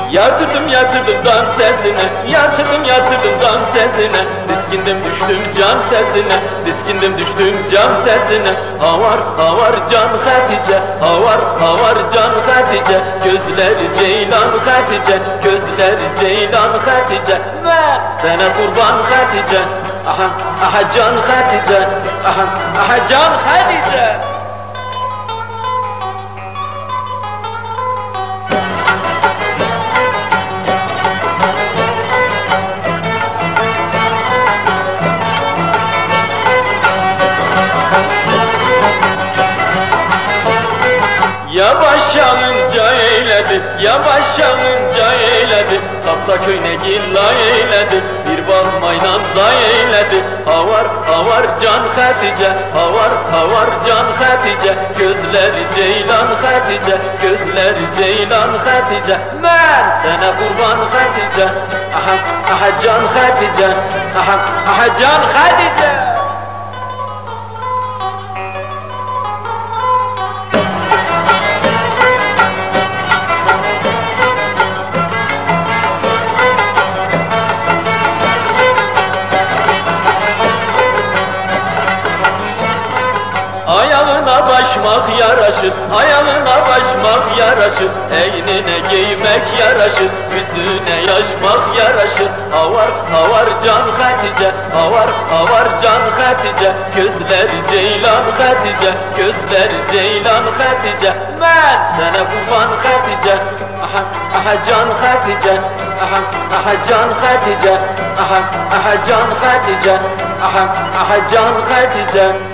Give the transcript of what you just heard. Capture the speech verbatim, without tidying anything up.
Yatırdım yatırdım dan sesine, yatırdım yatırdım dan sesine, diskindim düştüm can sesine, diskindim düştüm can sesine. Havar havar can Hatice, havar havar can Hatice, gözleri ceylan Hatice, gözleri ceylan Hatice. Ben sana kurban Hatice, aha aha can Hatice, aha aha can Hatice. Yavaş yanınca eyledi, yavaş yanınca eyledi, Tapta köyne gilla eyledi, bir bakmayla zay eyledi. Havar havar can Hatice, havar havar can Hatice, gözleri ceylan Hatice, gözleri ceylan Hatice. Ben sana kurban Hatice, aha aha can Hatice, aha aha can Hatice. Ayağına başmak yaraşır, ayağına başmak yaraşır, eynine giymek yaraşır, yüzüne yaşmak yaraşır. Havar havar can Hatice, havar havar can Hatice, gözleri ceylan Hatice, gözleri ceylan Hatice. Ben sana kurban Hatice, aha aha can Hatice, aha aha can Hatice, aha aha can Hatice, aha aha can Hatice.